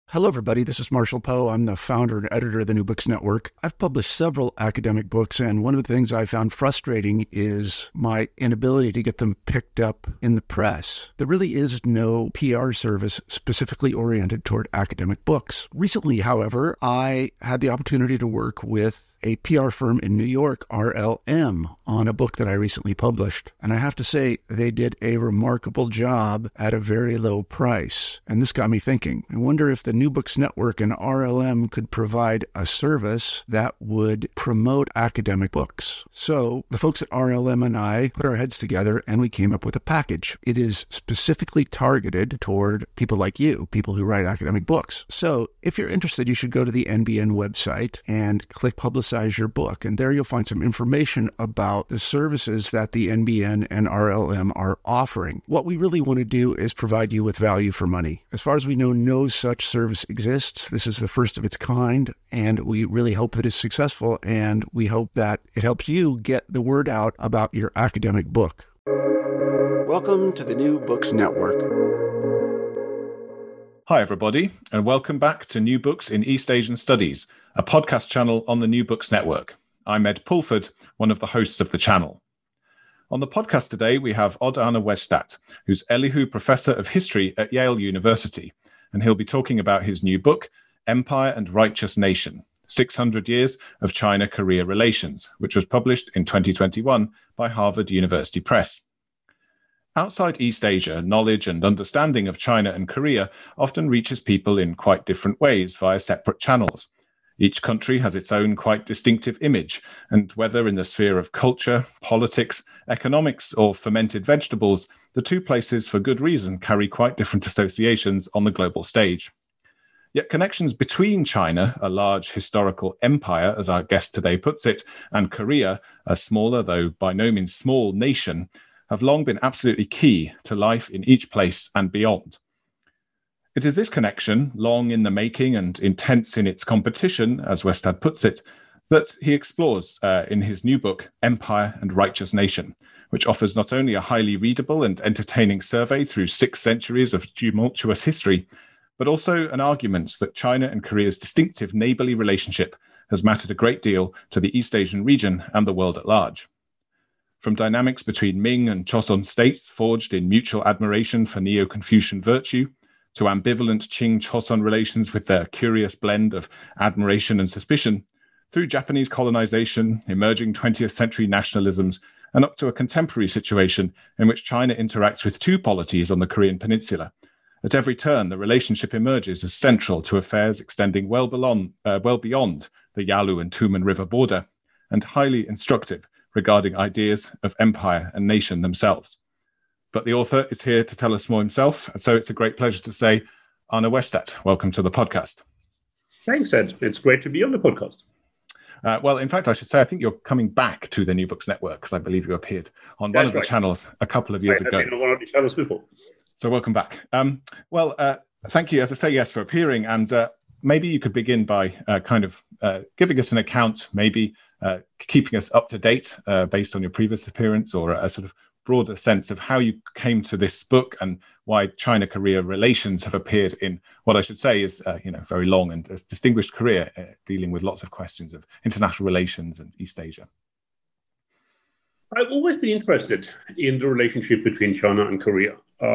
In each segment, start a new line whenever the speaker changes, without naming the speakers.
Hello, everybody. This is Marshall Poe. I'm the founder and editor of the New Books Network. I've published several academic books, and one of the things I found frustrating is my inability to get them picked up in the press. There really is no PR service specifically oriented toward academic books. Recently, however, I had the opportunity to work with a PR firm in New York, RLM, on a book that I recently published. And I have to say, they did a remarkable job at a very low price. And this got me thinking. I wonder if the New Books Network and RLM could provide a service that would promote academic books. So the folks at RLM and I put our heads together and we came up with a package. It is specifically targeted toward people like you, people who write academic books. So if you're interested, you should go to the NBN website and click Publicize Your Book. And there you'll find some information about the services that the NBN and RLM are offering. What we really want to do is provide you with value for money. As far as we know, no such service exists. This is the first of its kind, and we really hope that it's successful, and we hope that it helps you get the word out about your academic book. Welcome to the New Books Network.
Hi, everybody, and welcome back to New Books in East Asian Studies, a podcast channel on the New Books Network. I'm Ed Pulford, one of the hosts of the channel. On the podcast today, we have Odd Arne Westad, who's Elihu Professor of History at Yale University, and he'll be talking about his new book, Empire and Righteous Nation, 600 Years of China-Korea Relations, which was published in 2021 by Harvard University Press. Outside East Asia, knowledge and understanding of China and Korea often reaches people in quite different ways via separate channels. Each country has its own quite distinctive image, and whether in the sphere of culture, politics, economics, or fermented vegetables, the two places for good reason carry quite different associations on the global stage. Yet connections between China, a large historical empire, as our guest today puts it, and Korea, a smaller, though by no means small nation, have long been absolutely key to life in each place and beyond. It is this connection, long in the making and intense in its competition, as Westad puts it, that he explores in his new book, Empire and Righteous Nation, which offers not only a highly readable and entertaining survey through 6 centuries of tumultuous history, but also an argument that China and Korea's distinctive neighborly relationship has mattered a great deal to the East Asian region and the world at large. From dynamics between Ming and Joseon states forged in mutual admiration for Neo-Confucian virtue, to ambivalent Qing-Joseon relations with their curious blend of admiration and suspicion, through Japanese colonization, emerging 20th century nationalisms, and up to a contemporary situation in which China interacts with 2 polities on the Korean peninsula. At every turn, the relationship emerges as central to affairs extending well beyond the Yalu and Tumen River border, and highly instructive regarding ideas of empire and nation themselves. But the author is here to tell us more himself, so it's a great pleasure to say, Arne Westad, welcome to the podcast.
Thanks, Ed. It's great to be on the podcast.
Well, in fact, I should say, I think you're coming back to the New Books Network, because I believe you appeared on one of the channels a couple of years ago.
I've been on one of the channels before.
So welcome back. Thank you, as I say, yes, for appearing. And maybe you could begin by giving us an account, maybe keeping us up to date based on your previous appearance, or a sort of broader sense of how you came to this book and why China-Korea relations have appeared in what I should say is very long and distinguished career dealing with lots of questions of international relations and East Asia.
I've always been interested in the relationship between China and Korea.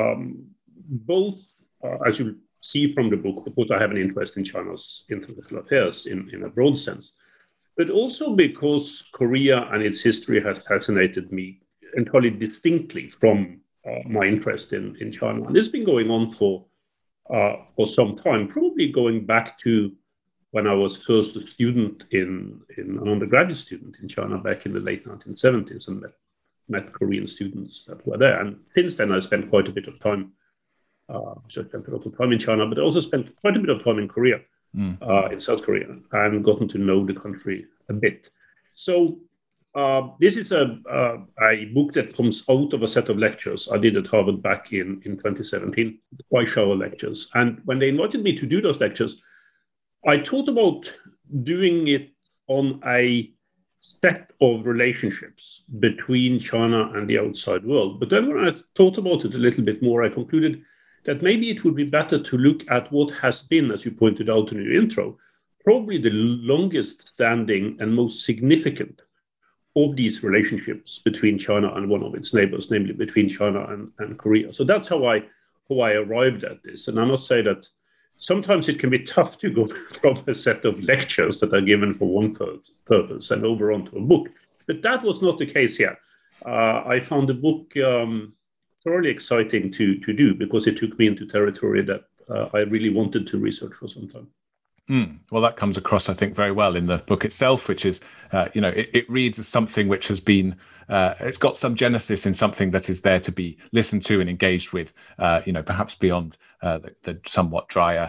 Both, as you see from the book, because I have an interest in China's international affairs in a broad sense, but also because Korea and its history has fascinated me entirely distinctly from my interest in China. And this has been going on for some time, probably going back to when I was first a student an undergraduate student in China back in the late 1970s, and met Korean students that were there. And since then, I spent quite a bit of time. I spent a lot of time in China, but I also spent quite a bit of time in Korea, in South Korea, and gotten to know the country a bit. So this is a book that comes out of a set of lectures I did at Harvard back in 2017, the Weishauer lectures. And when they invited me to do those lectures, I thought about doing it on a set of relationships between China and the outside world. But then when I thought about it a little bit more, I concluded that maybe it would be better to look at what has been, as you pointed out in your intro, probably the longest standing and most significant of these relationships between China and one of its neighbors, namely between China and Korea. So that's how I arrived at this. And I must say that sometimes it can be tough to go from a set of lectures that are given for one purpose and over onto a book. But that was not the case here. I found the book thoroughly exciting to do because it took me into territory that I really wanted to research for some time.
Well, that comes across, I think, very well in the book itself, which is, it reads as something which has been, it's got some genesis in something that is there to be listened to and engaged with, perhaps beyond the somewhat drier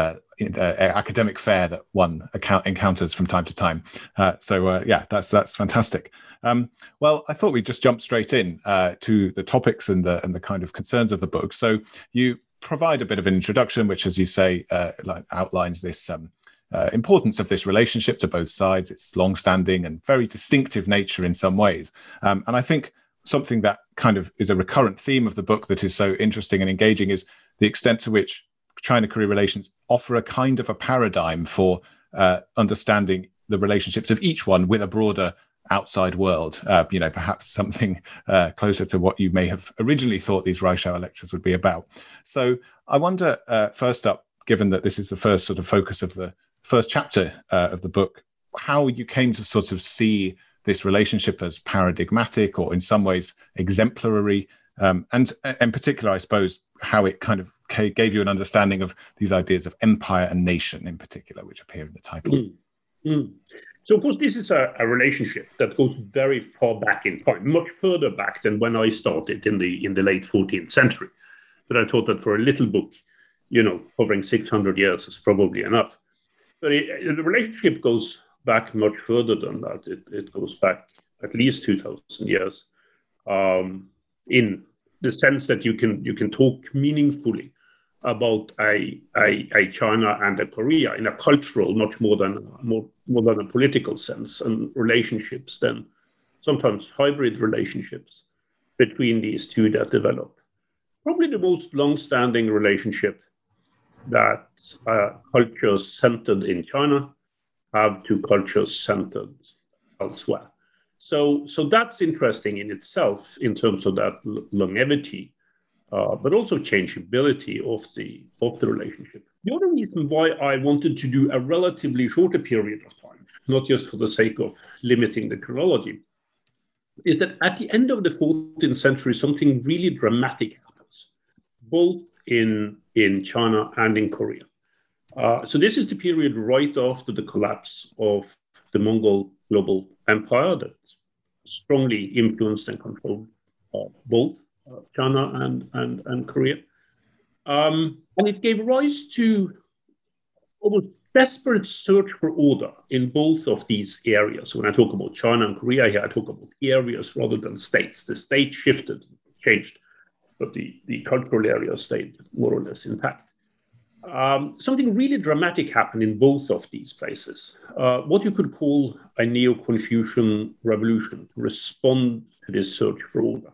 academic fare that one encounters from time to time. That's fantastic. Well, I thought we'd just jump straight in to the topics and the kind of concerns of the book. So you provide a bit of an introduction, which, as you say, outlines this importance of this relationship to both sides, its long-standing and very distinctive nature in some ways. And I think something that kind of is a recurrent theme of the book that is so interesting and engaging is the extent to which China-Korea relations offer a kind of a paradigm for understanding the relationships of each one with a broader outside world, perhaps something closer to what you may have originally thought these Reischauer lectures would be about. So I wonder, first up, given that this is the first sort of focus of the first chapter of the book, how you came to sort of see this relationship as paradigmatic or in some ways exemplary, and in particular, I suppose, how it kind of gave you an understanding of these ideas of empire and nation in particular, which appear in the title.
So, of course, this is a relationship that goes very far back in time, much further back than when I started in the late 14th century. But I thought that for a little book, covering 600 years is probably enough. But the relationship goes back much further than that. It goes back at least 2,000 years, in the sense that you can talk meaningfully about a China and a Korea in a cultural, much more than a political sense, and relationships then, sometimes hybrid relationships between these two that develop. Probably the most long-standing relationship that cultures centered in China have to cultures centered elsewhere. So that's interesting in itself in terms of that longevity. But also changeability of the relationship. The other reason why I wanted to do a relatively shorter period of time, not just for the sake of limiting the chronology, is that at the end of the 14th century, something really dramatic happens, both in China and in Korea. So this is the period right after the collapse of the Mongol global empire that strongly influenced and controlled both China and Korea. And it gave rise to almost desperate search for order in both of these areas. When I talk about China and Korea here, I talk about areas rather than states. The state shifted, changed, but the cultural area stayed more or less intact. Something really dramatic happened in both of these places. What you could call a Neo-Confucian revolution to respond to this search for order.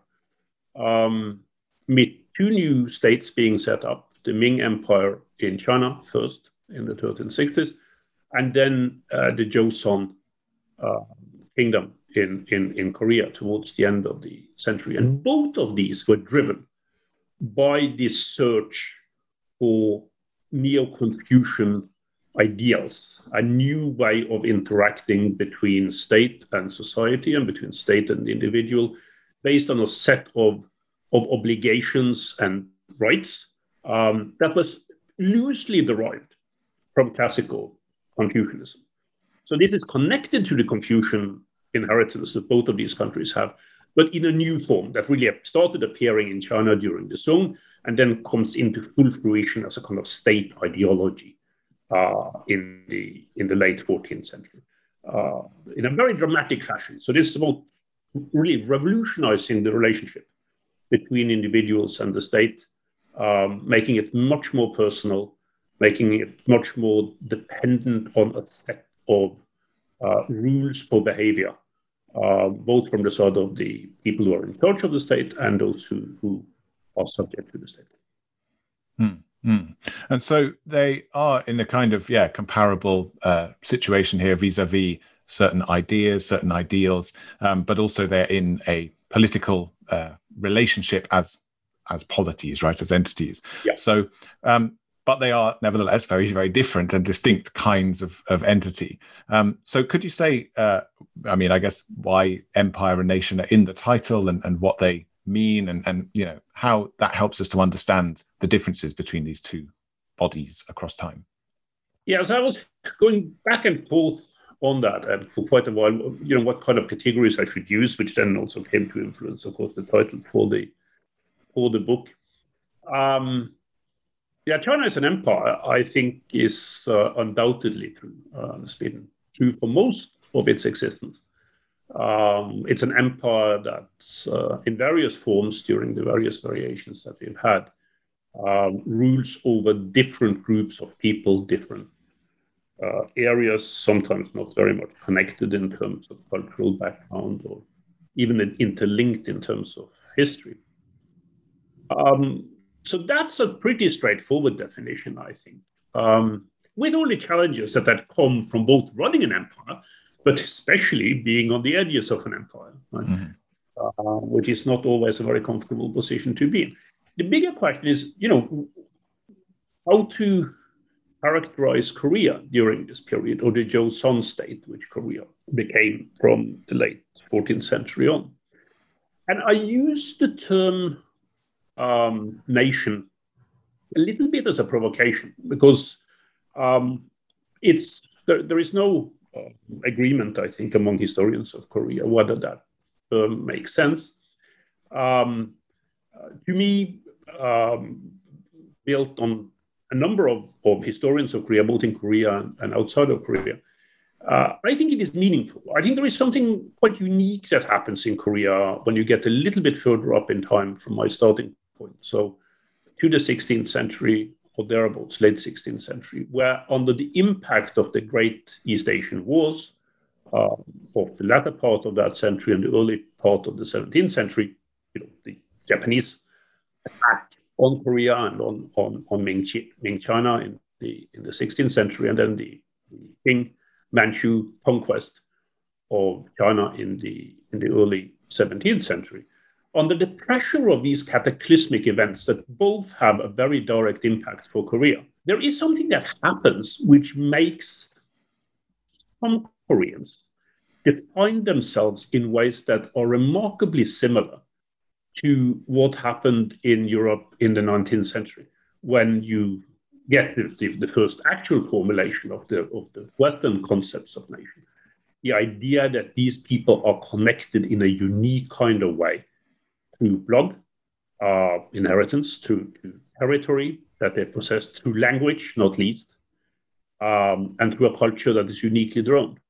With two new states being set up, the Ming Empire in China first in the 1360s, and then the Joseon Kingdom in Korea towards the end of the century. And both of these were driven by this search for Neo-Confucian ideals, a new way of interacting between state and society and between state and the individual, based on a set of obligations and rights that was loosely derived from classical Confucianism. So this is connected to the Confucian inheritance that both of these countries have, but in a new form that really started appearing in China during the Song and then comes into full fruition as a kind of state ideology in the late 14th century in a very dramatic fashion. So this is about really revolutionizing the relationship between individuals and the state, making it much more personal, making it much more dependent on a set of rules for behavior, both from the side of the people who are in charge of the state and those who are subject to the state.
And so they are in a kind of comparable situation here vis-a-vis certain ideas, certain ideals, but also they're in a political relationship as polities, right, as entities.
Yeah.
So, but they are nevertheless very, very different and distinct kinds of entity. So could you say, I guess, why empire and nation are in the title and what they mean and how that helps us to understand the differences between these two bodies across time?
Yeah, so I was going back and forth on that and for quite a while, what kind of categories I should use, which then also came to influence, of course, the title for the book. China as an empire, I think, is undoubtedly true. It's been true for most of its existence. It's an empire that, in various forms during the various variations that we've had, rules over different groups of people, different areas, sometimes not very much connected in terms of cultural background or even interlinked in terms of history. So that's a pretty straightforward definition, I think, with all the challenges that come from both running an empire, but especially being on the edges of an empire, right? Which is not always a very comfortable position to be in. The bigger question is, how to characterize Korea during this period, or the Joseon state, which Korea became from the late 14th century on. And I use the term nation a little bit as a provocation, because there is no agreement, I think, among historians of Korea whether that term makes sense. To me, built on a number of historians of Korea, both in Korea and outside of Korea, I think it is meaningful. I think there is something quite unique that happens in Korea when you get a little bit further up in time from my starting point. So to the 16th century or thereabouts, late 16th century, where under the impact of the Great East Asian Wars of the latter part of that century and the early part of the 17th century, the Japanese attack on Korea and on Ming China in the 16th century, and then the Qing Manchu conquest of China in the early 17th century. Under the pressure of these cataclysmic events that both have a very direct impact for Korea, there is something that happens which makes some Koreans define themselves in ways that are remarkably similar to what happened in Europe in the 19th century, when you get the first actual formulation of the Western concepts of nation. The idea that these people are connected in a unique kind of way through blood, inheritance, to territory that they possess, through language, not least, and through a culture that is uniquely their own.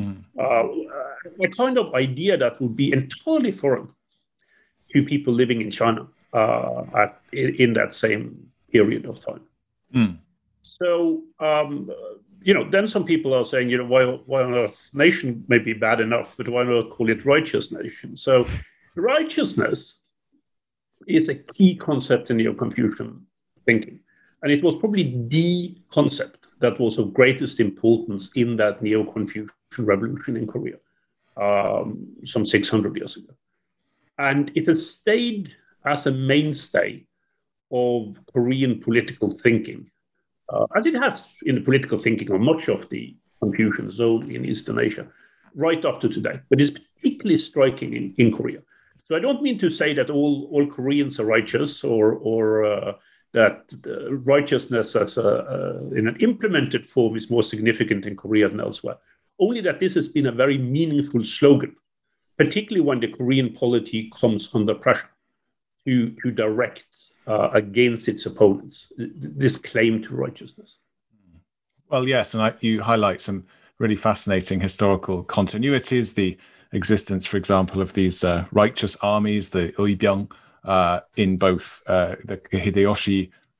A kind of idea that would be entirely foreign to people living in China in that same period of time. So, then some people are saying, why on earth nation may be bad enough, but why on earth call it righteous nation? So righteousness is a key concept in Neo-Confucian thinking. And it was probably the concept that was of greatest importance in that Neo-Confucian revolution in Korea some 600 years ago. And it has stayed as a mainstay of Korean political thinking, as it has in the political thinking of much of the Confucian zone in Eastern Asia, right up to today. But it's particularly striking in Korea. So I don't mean to say that all Koreans are righteous, or that righteousness as in an implemented form is more significant in Korea than elsewhere. Only that this has been a very meaningful slogan, particularly when the Korean polity comes under pressure to direct against its opponents this claim to righteousness.
Well, yes, and you highlight some really fascinating historical continuities, the existence, for example, of these righteous armies, the Uibyung, in both the Hideyoshi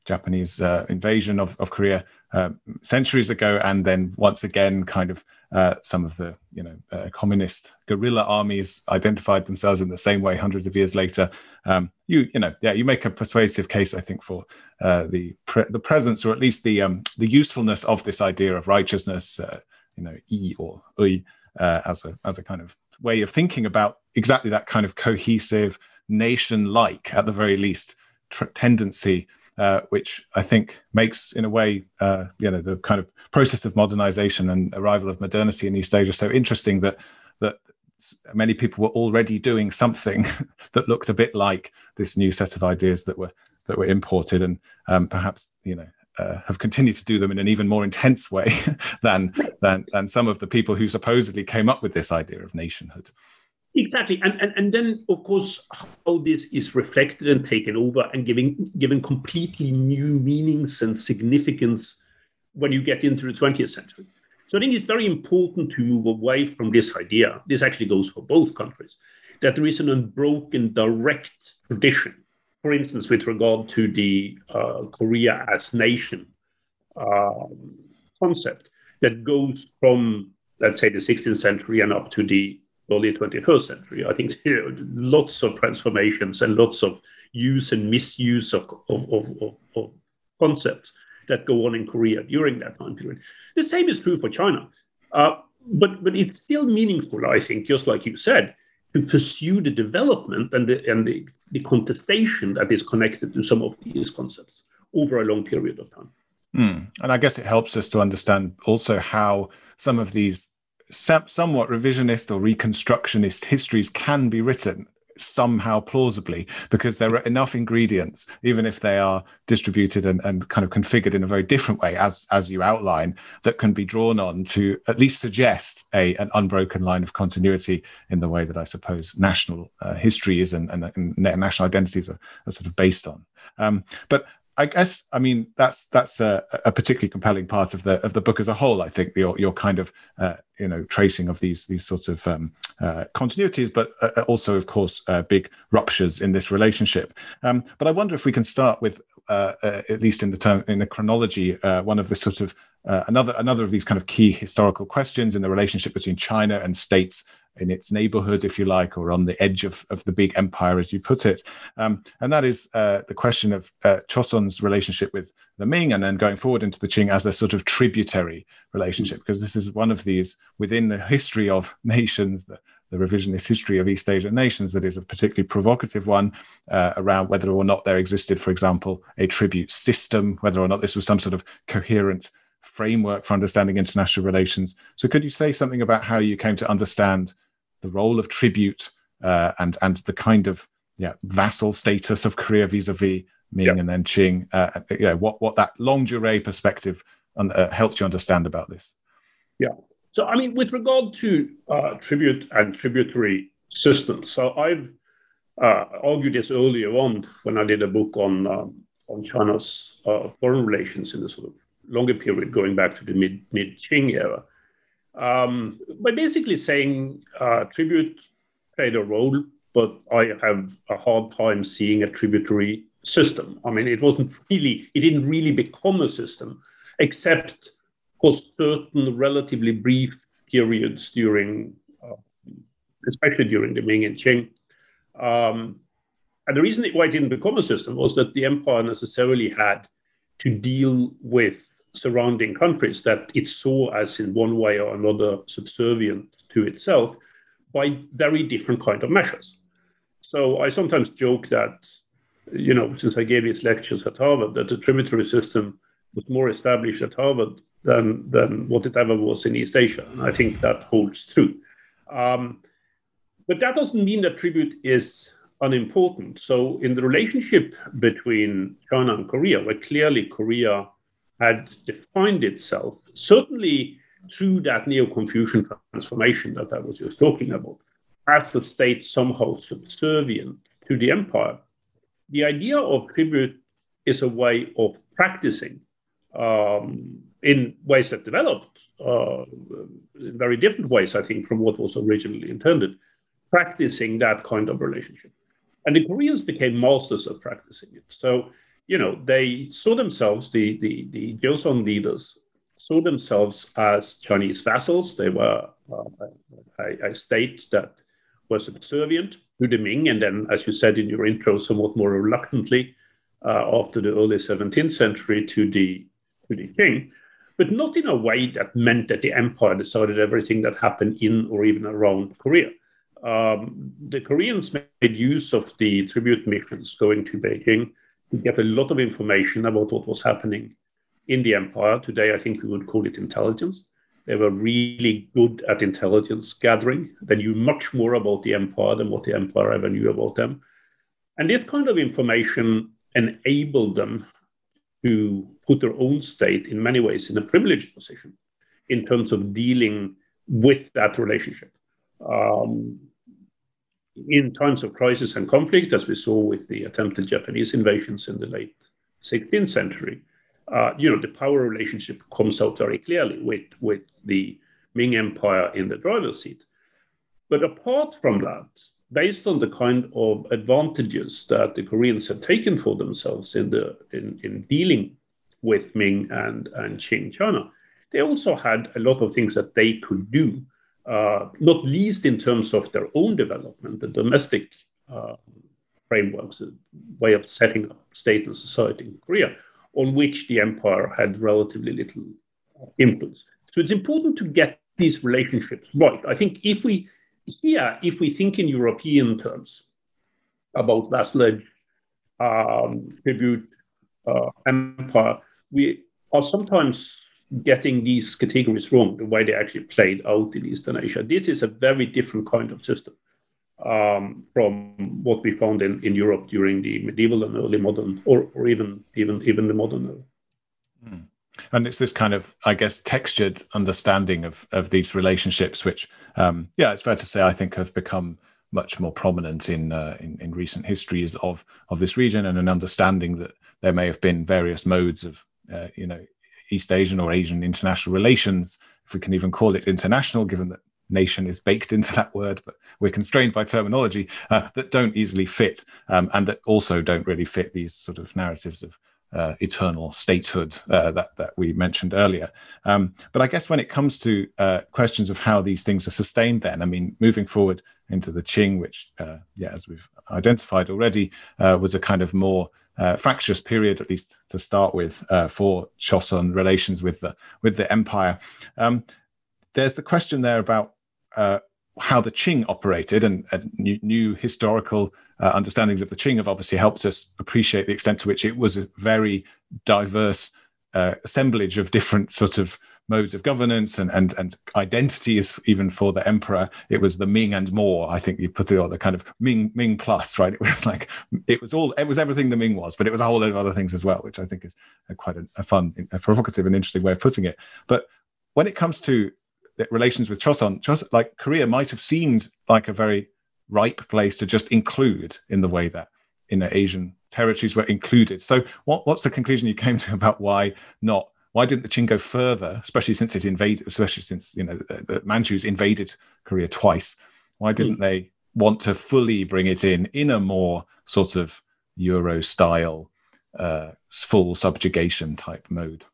Japanese invasion of Korea centuries ago, and then once again, kind of some of the communist guerrilla armies identified themselves in the same way hundreds of years later. You make a persuasive case, I think, for the presence, or at least the usefulness of this idea of righteousness, I or ui, as a kind of way of thinking about exactly that kind of cohesive, nation-like, at the very least, tendency, which I think makes, in a way, the kind of process of modernization and arrival of modernity in East Asia so interesting that many people were already doing something that looked a bit like this new set of ideas that were imported, and perhaps have continued to do them in an even more intense way than some of the people who supposedly came up with this idea of nationhood.
Exactly, and then of course how this is reflected and taken over and given completely new meanings and significance when you get into the 20th century. So I think it's very important to move away from this idea. This actually goes for both countries, that there is an unbroken direct tradition, for instance, with regard to the Korea as nation concept that goes from, let's say, the 16th century and up to the early 21st century. I think lots of transformations and lots of use and misuse of concepts that go on in Korea during that time period. The same is true for China. But it's still meaningful, I think, just like you said, to pursue the development and the contestation that is connected to some of these concepts over a long period of time.
And I guess it helps us to understand also how some of these somewhat revisionist or reconstructionist histories can be written somehow plausibly, because there are enough ingredients, even if they are distributed and kind of configured in a very different way, as you outline, that can be drawn on to at least suggest an unbroken line of continuity in the way that I suppose national history is and national identities are sort of based on. But I guess, I mean, that's a particularly compelling part of the book as a whole. I think your kind of tracing of these sorts of continuities, but also, of course, big ruptures in this relationship. But I wonder if we can start with, at least in the chronology, one of the sort of another of these kind of key historical questions in the relationship between China and states in its neighborhood, if you like, or on the edge of the big empire, as you put it. And that is the question of Chosun's relationship with the Ming, and then going forward into the Qing as a sort of tributary relationship, because this is one of these within the history of nations, the revisionist history of East Asian nations, that is a particularly provocative one around whether or not there existed, for example, a tribute system, whether or not this was some sort of coherent framework for understanding international relations. So could you say something about how you came to understand the role of tribute and the kind of vassal status of Korea vis-a-vis Ming and then Qing? What that longue durée perspective helped you understand about this? Yeah.
So, I mean, with regard to tribute and tributary systems, so I've argued this earlier on when I did a book on China's foreign relations in the sort of longer period going back to the mid-Qing era. By basically saying tribute played a role, but I have a hard time seeing a tributary system. I mean, it didn't really become a system, except for certain relatively brief periods during, especially during the Ming and Qing. And the reason why it didn't become a system was that the empire necessarily had to deal with surrounding countries that it saw as in one way or another subservient to itself by very different kind of measures. So I sometimes joke that, since I gave these lectures at Harvard, that the tributary system was more established at Harvard than what it ever was in East Asia. And I think that holds true. But that doesn't mean that tribute is unimportant. So in the relationship between China and Korea, where clearly Korea had defined itself, certainly through that Neo-Confucian transformation that I was just talking about, as a state somehow subservient to the empire, the idea of tribute is a way of practicing in ways that developed in very different ways, I think, from what was originally intended, practicing that kind of relationship. And the Koreans became masters of practicing it. So they saw themselves, the Joseon leaders saw themselves as Chinese vassals. They were a state that was subservient to the Ming, and then, as you said in your intro, somewhat more reluctantly after the early 17th century to the Qing, but not in a way that meant that the empire decided everything that happened in or even around Korea. The Koreans made use of the tribute missions going to Beijing to get a lot of information about what was happening in the empire. Today, I think we would call it intelligence. They were really good at intelligence gathering. They knew much more about the empire than what the empire ever knew about them. And this kind of information enabled them to put their own state, in many ways, in a privileged position in terms of dealing with that relationship. In times of crisis and conflict, as we saw with the attempted Japanese invasions in the late 16th century, the power relationship comes out very clearly with the Ming Empire in the driver's seat. But apart from that, based on the kind of advantages that the Koreans had taken for themselves in dealing with Ming and Qing China, they also had a lot of things that they could do, not least in terms of their own development, the domestic frameworks, a way of setting up state and society in Korea, on which the empire had relatively little influence. So it's important to get these relationships right. I think if we think in European terms about vassalage, tribute, empire, we are sometimes getting these categories wrong, the way they actually played out in Eastern Asia. This is a very different kind of system from what we found in Europe during the medieval and early modern, or even the modern era.
Mm. And it's this kind of, I guess, textured understanding of these relationships, which, it's fair to say, I think have become much more prominent in recent histories of this region, and an understanding that there may have been various modes of, East Asian or Asian international relations, if we can even call it international, given that nation is baked into that word, but we're constrained by terminology, that don't easily fit, and that also don't really fit these sort of narratives of eternal statehood that we mentioned earlier. But I guess when it comes to questions of how these things are sustained then, I mean, moving forward into the Qing, which, as we've identified already, was a kind of more fractious period, at least to start with, for Joseon relations with the empire. There's the question there about how the Qing operated, and new historical understandings of the Qing have obviously helped us appreciate the extent to which it was a very diverse assemblage of different sort of modes of governance and identities, even for the emperor. It was the Ming and more, I think you put it, or the kind of Ming plus, right? It was like, it was everything the Ming was, but it was a whole load of other things as well, which I think is quite a fun, a provocative and interesting way of putting it. But when it comes to relations with Joseon, like Korea might have seemed like a very ripe place to just include, in the way that Asian territories were included. So what's the conclusion you came to about why didn't the Qing go further, especially since the Manchus invaded Korea twice? Why didn't they want to fully bring it in a more sort of Euro style, full subjugation type mode?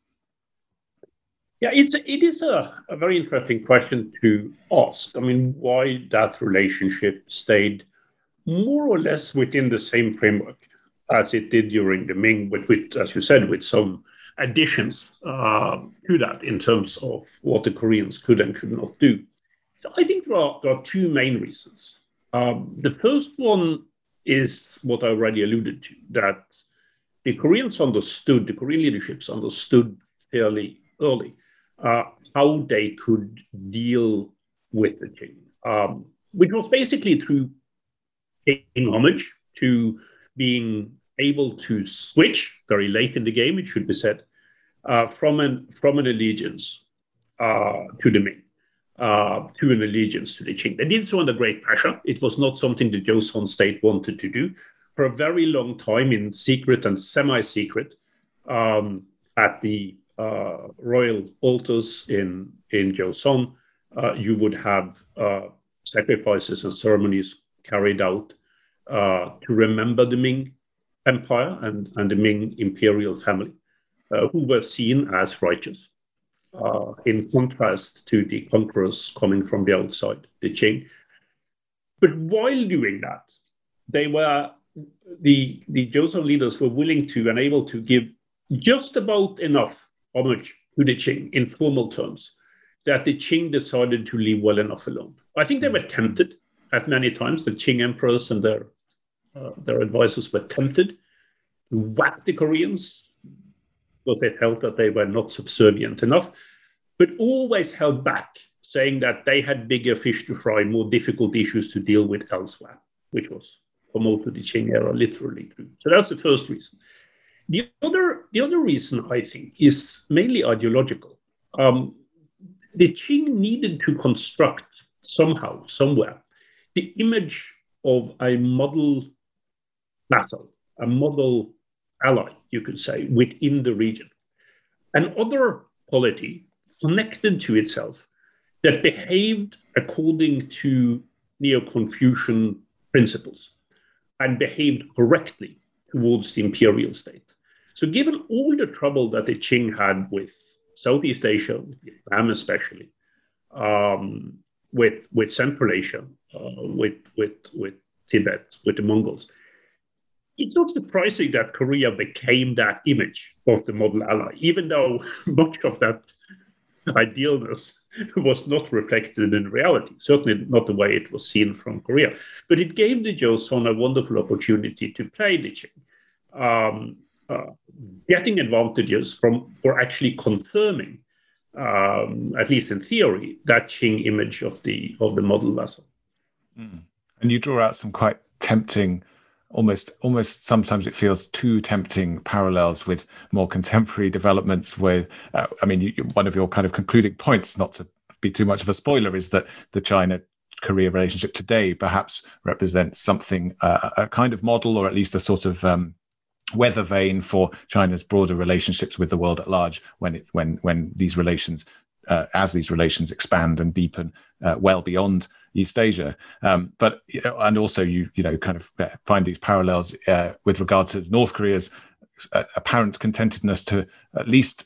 Yeah, it is a very interesting question to ask. I mean, why that relationship stayed more or less within the same framework as it did during the Ming, with as you said, with some additions to that in terms of what the Koreans could and could not do. So I think there are two main reasons. The first one is what I already alluded to, that the Korean leaderships understood fairly early how they could deal with the Qing, which was basically through paying homage, to being able to switch very late in the game, it should be said, from an allegiance to the Ming to an allegiance to the Qing. They did so under great pressure. It was not something the Joseon state wanted to do. For a very long time, in secret and semi-secret, at the royal altars in Joseon, you would have sacrifices and ceremonies carried out to remember the Ming Empire and the Ming imperial family, who were seen as righteous, in contrast to the conquerors coming from the outside, the Qing. But while doing that, the Joseon leaders were willing to and able to give just about enough homage to the Qing in formal terms that the Qing decided to leave well enough alone. I think they were tempted at many times. The Qing emperors and their advisors were tempted to whack the Koreans because they felt that they were not subservient enough, but always held back, saying that they had bigger fish to fry, more difficult issues to deal with elsewhere, which was promoted the Qing era literally true. So that's the first reason. The other reason, I think, is mainly ideological. The Qing needed to construct somehow, somewhere, the image of a model vassal, a model ally, you could say, within the region. An other polity connected to itself that behaved according to Neo-Confucian principles and behaved correctly towards the imperial state. So given all the trouble that the Qing had with Southeast Asia, Vietnam especially, with Central Asia, with Tibet, with the Mongols, it's not surprising that Korea became that image of the model ally, even though much of that idealness was not reflected in reality, certainly not the way it was seen from Korea. But it gave the Joseon a wonderful opportunity to play the Qing, getting advantages for actually confirming, at least in theory, that Qing image of the model vassal.
Mm. And you draw out some quite tempting, almost sometimes it feels too tempting parallels with more contemporary developments with, one of your kind of concluding points, not to be too much of a spoiler, is that the China-Korea relationship today perhaps represents something, a kind of model, or at least a sort of weather vane for China's broader relationships with the world at large when these relations, as these relations expand and deepen well beyond East Asia, but and also you kind of find these parallels with regard to North Korea's apparent contentedness to at least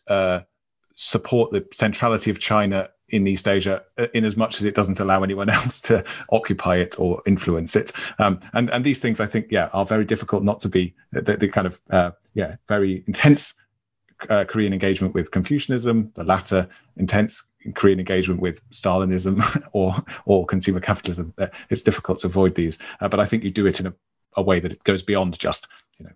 support the centrality of China in East Asia, in as much as it doesn't allow anyone else to occupy it or influence it. And these things, I think, are very difficult not to be the kind of very intense Korean engagement with Confucianism, the latter intense Korean engagement with Stalinism or consumer capitalism. It's difficult to avoid these, but I think you do it in a way that it goes beyond just,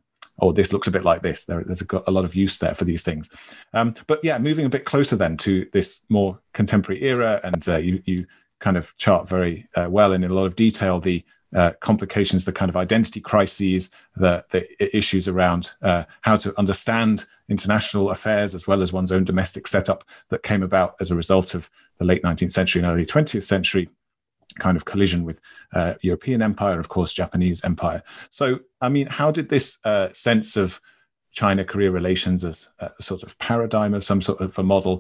this looks a bit like this. There's a lot of use there for these things. But moving a bit closer then to this more contemporary era, and you kind of chart very well and in a lot of detail the complications, the kind of identity crises, the issues around how to understand international affairs as well as one's own domestic setup that came about as a result of the late 19th century and early 20th century kind of collision with European empire and, of course, Japanese empire. So, how did this sense of China-Korea relations as a sort of paradigm of some sort of a model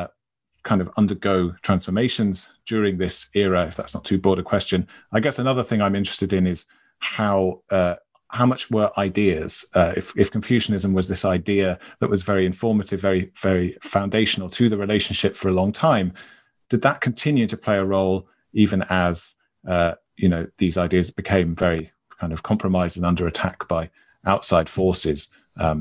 kind of undergo transformations during this era, if that's not too broad a question? I guess another thing I'm interested in is how much were ideas, if Confucianism was this idea that was very informative, very, very foundational to the relationship for a long time, did that continue to play a role even as, these ideas became very kind of compromised and under attack by outside forces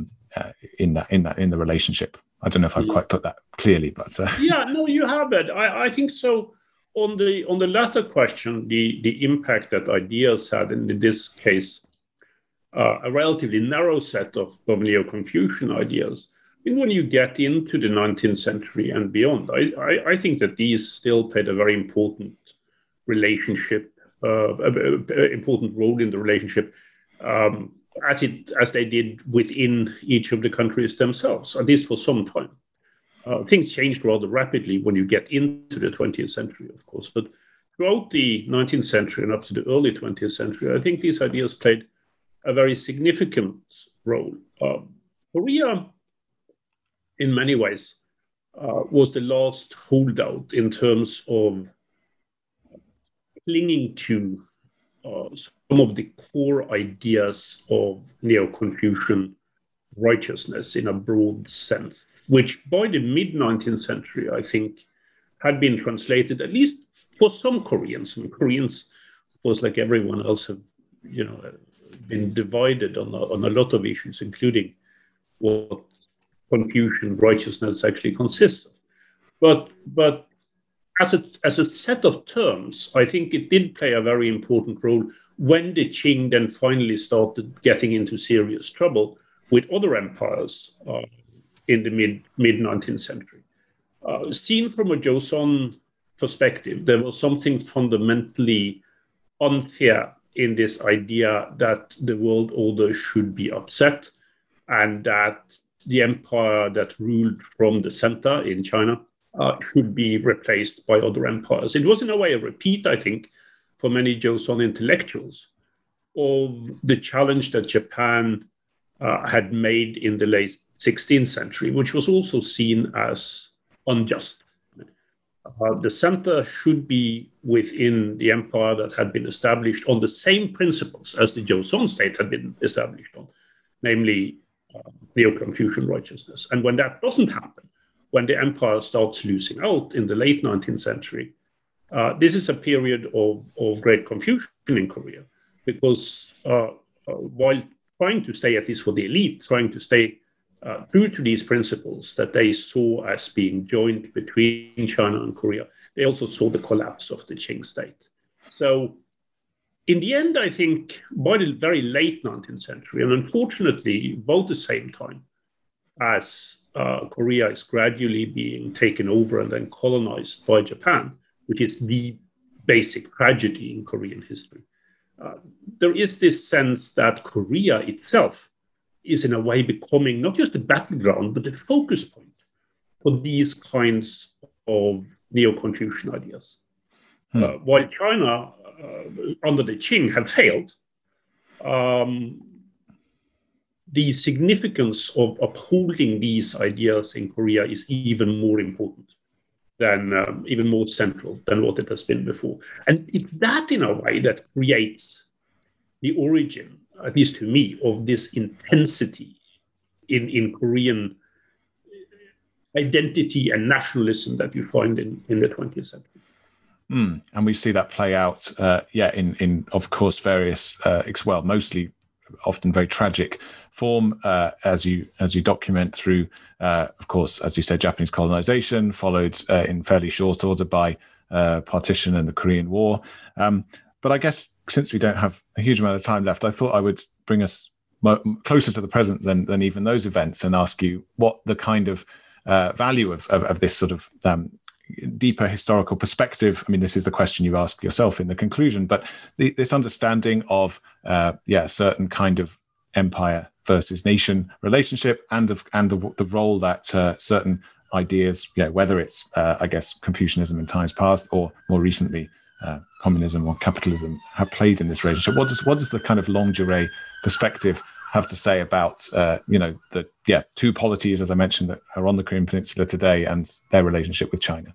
in the relationship? I don't know if I've quite put that clearly, but
you have it. I think so. On the latter question, the impact that ideas had, and in this case, a relatively narrow set of Neo-Confucian ideas. When you get into the 19th century and beyond, I think that these still played a very important important role in the relationship, as they did within each of the countries themselves, at least for some time. Things changed rather rapidly when you get into the 20th century, of course, but throughout the 19th century and up to the early 20th century, I think these ideas played a very significant role. Korea, in many ways, was the last holdout in terms of clinging to of the core ideas of Neo-Confucian righteousness in a broad sense, which by the mid-19th century, I think, had been translated, at least for some Koreans. And Koreans, of course, like everyone else, have been divided on a lot of issues, including what Confucian righteousness actually consists of. But as a set of terms, I think it did play a very important role when the Qing then finally started getting into serious trouble with other empires in the mid-19th century. Seen from a Joseon perspective, there was something fundamentally unfair in this idea that the world order should be upset and that the empire that ruled from the center in China should be replaced by other empires. It was in a way a repeat, I think, for many Joseon intellectuals of the challenge that Japan had made in the late 16th century, which was also seen as unjust. The center should be within the empire that had been established on the same principles as the Joseon state had been established on, namely Neo-Confucian righteousness. And when that doesn't happen, when the empire starts losing out in the late 19th century, this is a period of great confusion in Korea, because while trying to stay, at least for the elite, trying to stay true to these principles that they saw as being joined between China and Korea, they also saw the collapse of the Qing state. So in the end, I think by the very late 19th century, and unfortunately about the same time as Korea is gradually being taken over and then colonized by Japan, which is the basic tragedy in Korean history, there is this sense that Korea itself is in a way becoming not just a battleground, but a focus point for these kinds of Neo-Confucian ideas. While China, under the Qing, had failed, the significance of upholding these ideas in Korea is even more important than, even more central than what it has been before. And it's that, in a way, that creates the origin, at least to me, of this intensity in Korean identity and nationalism that you find in the 20th century.
And we see that play out, in of course, various, mostly often very tragic form, as you document through, of course, as you said, Japanese colonization, followed in fairly short order by partition and the Korean War. But I guess since we don't have a huge amount of time left, I thought I would bring us closer to the present than even those events and ask you what the kind of value of this sort of deeper historical perspective. I mean, this is the question you ask yourself in the conclusion, but this understanding of certain kind of empire versus nation relationship and the role that certain ideas, whether it's I guess Confucianism in times past or more recently communism or capitalism, have played in this relationship. What does the kind of longue durée perspective have to say about the two polities, as I mentioned, that are on the Korean Peninsula today and their relationship with China?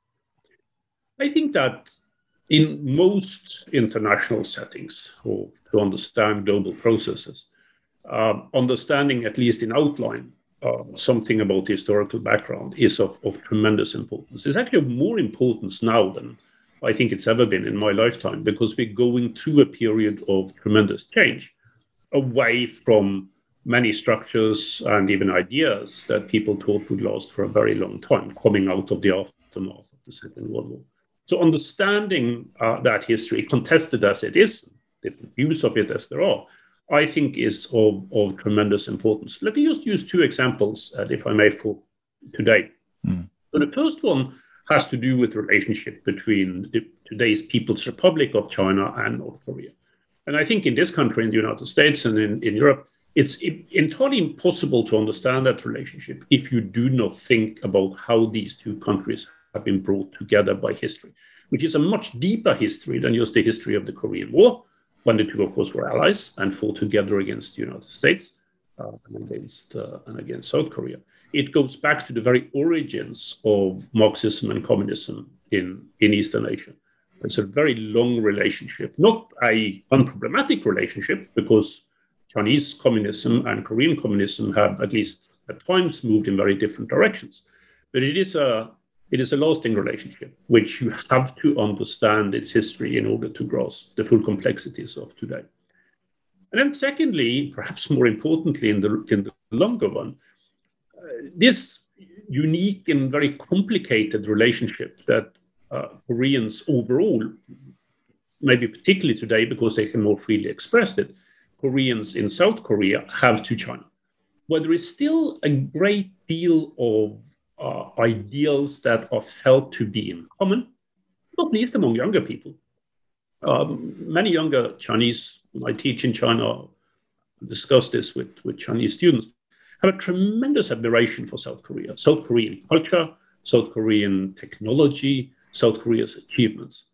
I think that in most international settings, or to understand global processes, understanding, at least in outline, something about the historical background is of tremendous importance. It's actually of more importance now than I think it's ever been in my lifetime, because we're going through a period of tremendous change away from many structures and even ideas that people thought would last for a very long time, coming out of the aftermath of the Second World War. So understanding that history, contested as it is, different views of it as there are, I think is of tremendous importance. Let me just use two examples, if I may, for today. So the first one has to do with the relationship between today's People's Republic of China and North Korea. And I think in this country, in the United States and in Europe, it's entirely impossible to understand that relationship if you do not think about how these two countries have been brought together by history, which is a much deeper history than just the history of the Korean War, when the two, of course, were allies and fought together against the United States and against South Korea. It goes back to the very origins of Marxism and communism in Eastern Asia. It's a very long relationship, not a unproblematic relationship, because Chinese communism and Korean communism have, at least at times, moved in very different directions. But it is a lasting relationship, which you have to understand its history in order to grasp the full complexities of today. And then secondly, perhaps more importantly in the longer run, this unique and very complicated relationship that Koreans overall, maybe particularly today because they can more freely express it, Koreans in South Korea have to China, where there is still a great deal of ideals that are felt to be in common, not least among younger people. Many younger Chinese, when I teach in China, discuss this with Chinese students, have a tremendous admiration for South Korea, South Korean culture, South Korean technology, South Korea's achievements.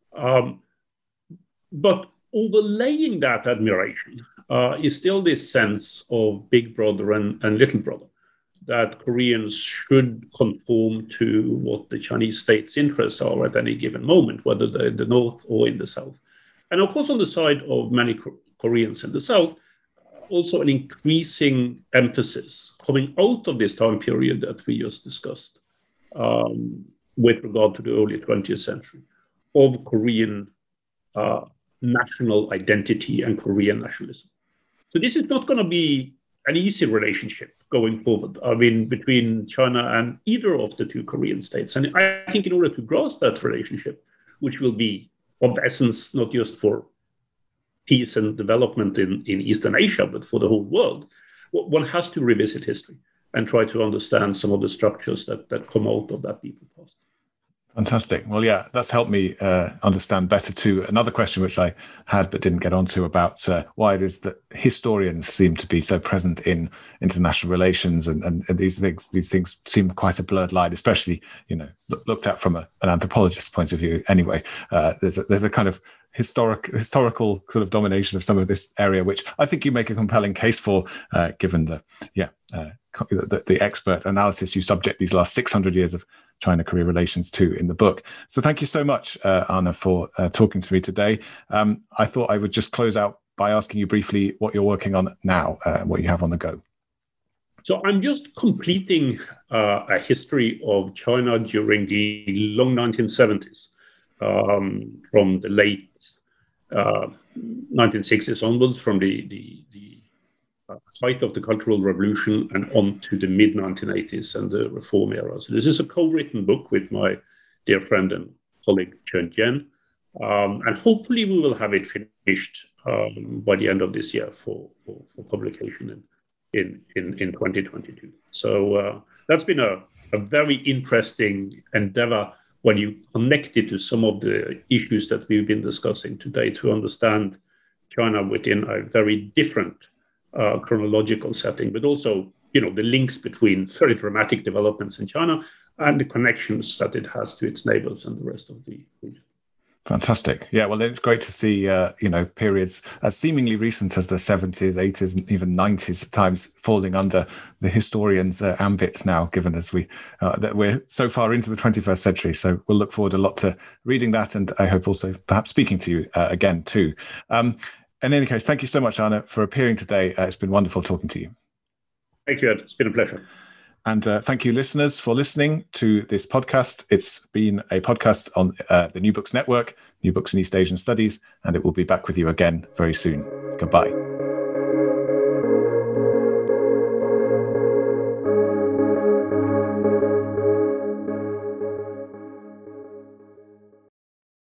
But overlaying that admiration is still this sense of big brother and little brother, that Koreans should conform to what the Chinese state's interests are at any given moment, whether they're in the north or in the south. And of course, on the side of many Koreans in the south, also an increasing emphasis coming out of this time period that we just discussed with regard to the early 20th century of Korean national identity and Korean nationalism. So this is not going to be an easy relationship going forward, between China and either of the two Korean states. And I think in order to grasp that relationship, which will be of essence not just for peace and development in Eastern Asia, but for the whole world, one has to revisit history and try to understand some of the structures that come out of that deeper past.
Fantastic. Well, yeah, that's helped me understand better too. Another question which I had but didn't get onto about why it is that historians seem to be so present in international relations, and these things seem quite a blurred line, especially looked at from an anthropologist's point of view. Anyway, there's a kind of historical sort of domination of some of this area, which I think you make a compelling case for, given the expert analysis you subject these last 600 years of China-Korea relations to in the book. So thank you so much, Arne, for talking to me today. I thought I would just close out by asking you briefly what you're working on now, what you have on the go.
So I'm just completing a history of China during the long 1970s. From the late 1960s onwards, from the height of the Cultural Revolution and on to the mid-1980s and the reform era. So this is a co-written book with my dear friend and colleague Chen Jian, and hopefully we will have it finished by the end of this year for publication in 2022. So that's been a very interesting endeavor when you connect it to some of the issues that we've been discussing today, to understand China within a very different chronological setting, but also, the links between very dramatic developments in China and the connections that it has to its neighbors and the rest of the region.
Fantastic. Yeah, well, it's great to see, periods as seemingly recent as the 70s, 80s, and even 90s at times falling under the historian's ambit now, given as that we're so far into the 21st century. So we'll look forward a lot to reading that, and I hope also perhaps speaking to you again too. In any case, thank you so much, Arne, for appearing today. It's been wonderful talking to you.
Thank you, Ed. It's been a pleasure.
And thank you, listeners, for listening to this podcast. It's been a podcast on the New Books Network, New Books in East Asian Studies, and it will be back with you again very soon. Goodbye.